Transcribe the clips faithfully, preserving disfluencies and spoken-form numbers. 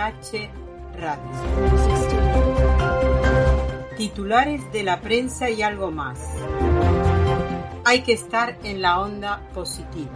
H Radio. Titulares de la prensa y algo más. Hay que estar en la onda positiva.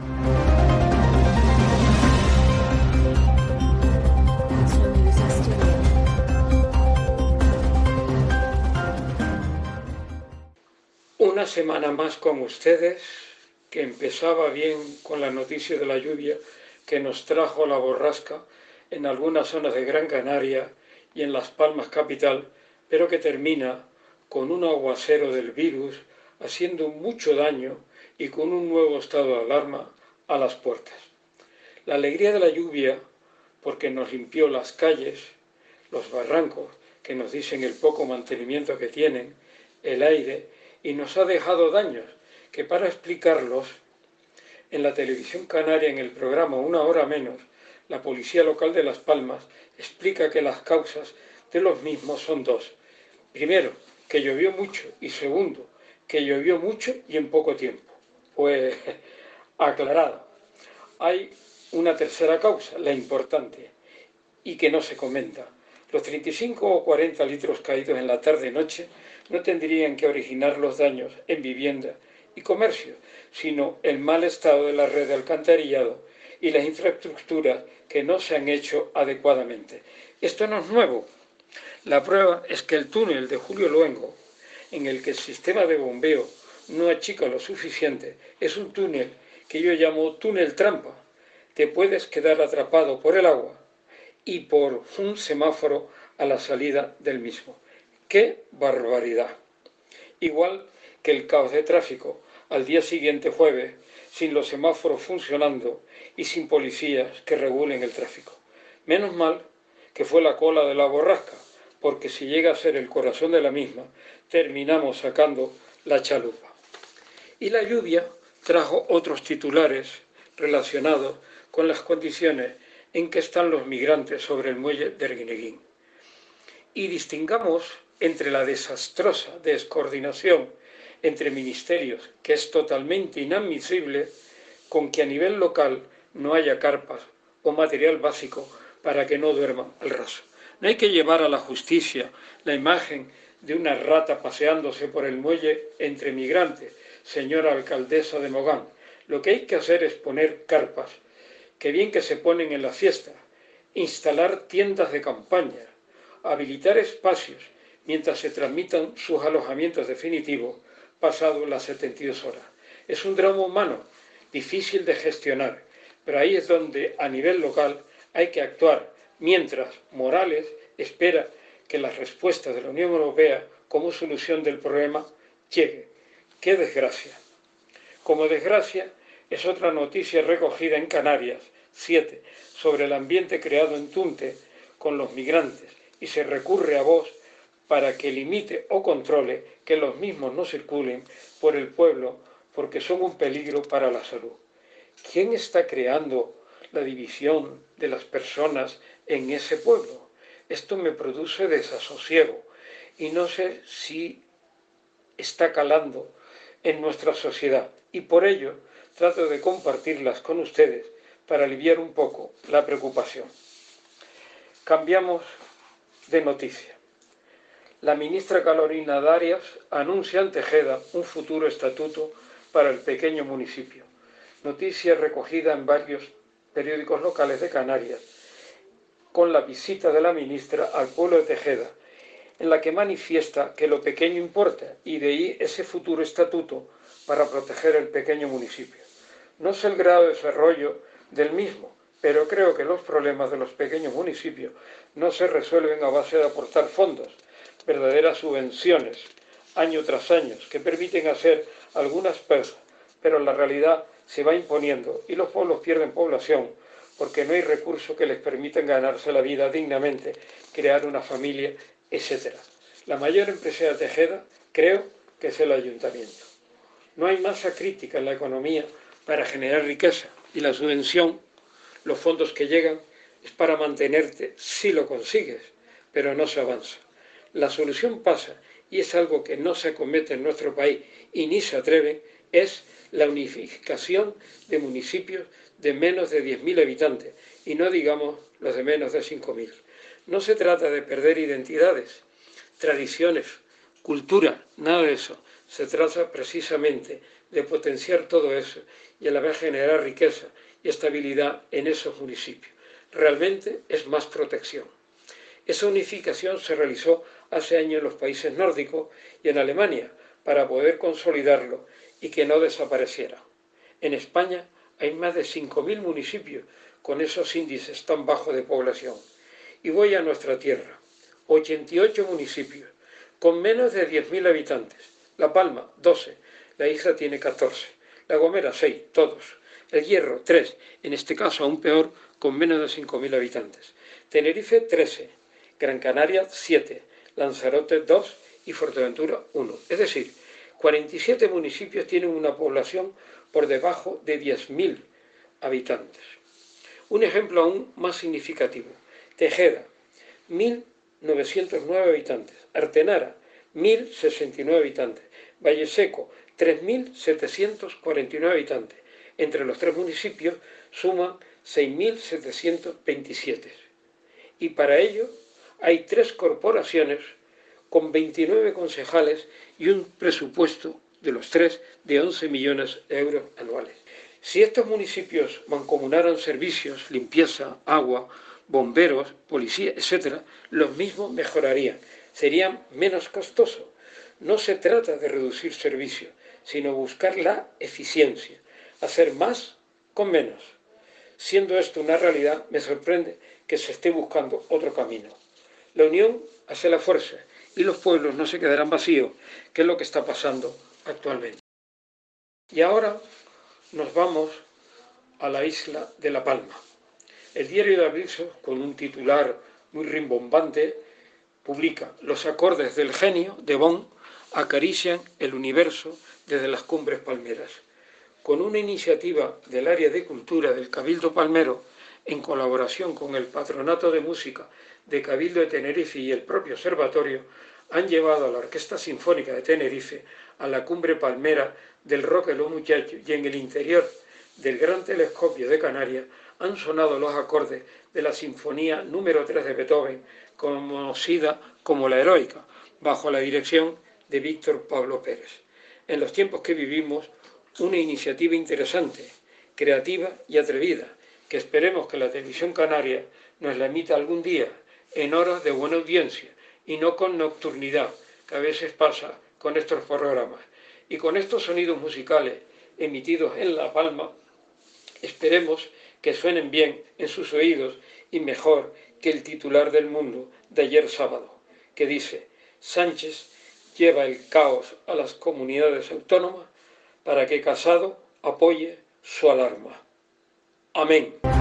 Una semana más con ustedes, que empezaba bien con la noticia de la lluvia que nos trajo la borrasca en algunas zonas de Gran Canaria y en Las Palmas capital, pero que termina con un aguacero del virus haciendo mucho daño y con un nuevo estado de alarma a las puertas. La alegría de la lluvia, porque nos limpió las calles, los barrancos, que nos dicen el poco mantenimiento que tienen, el aire, y nos ha dejado daños, que para explicarlos, en la televisión canaria, en el programa Una Hora Menos, la policía local de Las Palmas explica que las causas de los mismos son dos. Primero, que llovió mucho, y segundo, que llovió mucho y en poco tiempo. Pues aclarado. Hay una tercera causa, la importante, y que no se comenta. Los treinta y cinco o cuarenta litros caídos en la tarde-noche no tendrían que originar los daños en vivienda y comercio, sino el mal estado de la red de alcantarillado y las infraestructuras que no se han hecho adecuadamente. Esto no es nuevo. La prueba es que el túnel de Julio Luengo, en el que el sistema de bombeo no achica lo suficiente, es un túnel que yo llamo túnel trampa. Te puedes quedar atrapado por el agua y por un semáforo a la salida del mismo. ¡Qué barbaridad! Igual que el caos de tráfico al día siguiente jueves, sin los semáforos funcionando y sin policías que regulen el tráfico. Menos mal que fue la cola de la borrasca, porque si llega a ser el corazón de la misma, terminamos sacando la chalupa. Y la lluvia trajo otros titulares relacionados con las condiciones en que están los migrantes sobre el muelle de Arguineguín. Y distingamos entre la desastrosa descoordinación entre ministerios, que es totalmente inadmisible, con que a nivel local no haya carpas o material básico para que no duerman al raso. No hay que llevar a la justicia la imagen de una rata paseándose por el muelle entre migrantes, señora alcaldesa de Mogán. Lo que hay que hacer es poner carpas, que bien que se ponen en la fiesta, instalar tiendas de campaña, habilitar espacios mientras se transmitan sus alojamientos definitivos pasado las setenta y dos horas. Es un drama humano, difícil de gestionar, pero ahí es donde a nivel local hay que actuar, mientras Morales espera que las respuestas de la Unión Europea como solución del problema lleguen. ¡Qué desgracia! Como desgracia es otra noticia recogida en Canarias, siete, sobre el ambiente creado en Tunte con los migrantes, y se recurre a vos para que limite o controle que los mismos no circulen por el pueblo porque son un peligro para la salud. ¿Quién está creando la división de las personas en ese pueblo? Esto me produce desasosiego y no sé si está calando en nuestra sociedad, y por ello trato de compartirlas con ustedes para aliviar un poco la preocupación. Cambiamos de noticia. La ministra Carolina Darias anuncia en Tejeda un futuro estatuto para el pequeño municipio. Noticia recogida en varios periódicos locales de Canarias, con la visita de la ministra al pueblo de Tejeda, en la que manifiesta que lo pequeño importa, y de ahí ese futuro estatuto para proteger el pequeño municipio. No sé el grado de desarrollo del mismo, pero creo que los problemas de los pequeños municipios no se resuelven a base de aportar fondos, verdaderas subvenciones, año tras año, que permiten hacer algunas cosas, pero la realidad se va imponiendo y los pueblos pierden población porque no hay recursos que les permitan ganarse la vida dignamente, crear una familia, etcétera. La mayor empresa de Tejeda creo que es el ayuntamiento. No hay masa crítica en la economía para generar riqueza, y la subvención, los fondos que llegan, es para mantenerte si lo consigues, pero no se avanza. La solución pasa, y es algo que no se comete en nuestro país y ni se atreven, es la unificación de municipios de menos de diez mil habitantes, y no digamos los de menos de cinco mil. No se trata de perder identidades, tradiciones, cultura, nada de eso. Se trata precisamente de potenciar todo eso y a la vez generar riqueza y estabilidad en esos municipios. Realmente es más protección. Esa unificación se realizó hace años en los países nórdicos y en Alemania para poder consolidarlo y que no desapareciera. En España hay más de cinco mil municipios con esos índices tan bajos de población. Y voy a nuestra tierra, ochenta y ocho municipios, con menos de diez mil habitantes. La Palma, doce, la Isla tiene catorce, La Gomera, seis, todos. El Hierro, tres, en este caso aún peor, con menos de cinco mil habitantes. Tenerife, trece, Gran Canaria, siete, Lanzarote, dos y Fuerteventura, uno. Es decir, cuarenta y siete municipios tienen una población por debajo de diez mil habitantes. Un ejemplo aún más significativo. Tejeda, mil novecientos nueve habitantes. Artenara, mil sesenta y nueve habitantes. Valle Seco, tres mil setecientos cuarenta y nueve habitantes. Entre los tres municipios suman seis mil setecientos veintisiete. Y para ello hay tres corporaciones con veintinueve concejales y un presupuesto de los tres de once millones de euros anuales. Si estos municipios mancomunaran servicios, limpieza, agua, bomberos, policía, etcétera, los mismos mejorarían, serían menos costosos. No se trata de reducir servicios, sino buscar la eficiencia, hacer más con menos. Siendo esto una realidad, me sorprende que se esté buscando otro camino. La unión hace la fuerza y los pueblos no se quedarán vacíos, que es lo que está pasando actualmente. Y ahora nos vamos a la isla de La Palma. El diario de Avisos, con un titular muy rimbombante, publica: los acordes del genio de Bonn acarician el universo desde las cumbres palmeras. Con una iniciativa del área de cultura del Cabildo Palmero, en colaboración con el Patronato de Música de Cabildo de Tenerife y el propio observatorio, han llevado a la Orquesta Sinfónica de Tenerife a la cumbre palmera del Roque de los Muchachos, y en el interior del Gran Telescopio de Canarias han sonado los acordes de la Sinfonía número tres de Beethoven, conocida como la Heroica, bajo la dirección de Víctor Pablo Pérez. En los tiempos que vivimos, una iniciativa interesante, creativa y atrevida, que esperemos que la televisión canaria nos la emita algún día en horas de buena audiencia y no con nocturnidad, que a veces pasa con estos programas. Y con estos sonidos musicales emitidos en La Palma, esperemos que suenen bien en sus oídos y mejor que el titular del Mundo de ayer sábado, que dice: Sánchez lleva el caos a las comunidades autónomas para que Casado apoye su alarma. Amén.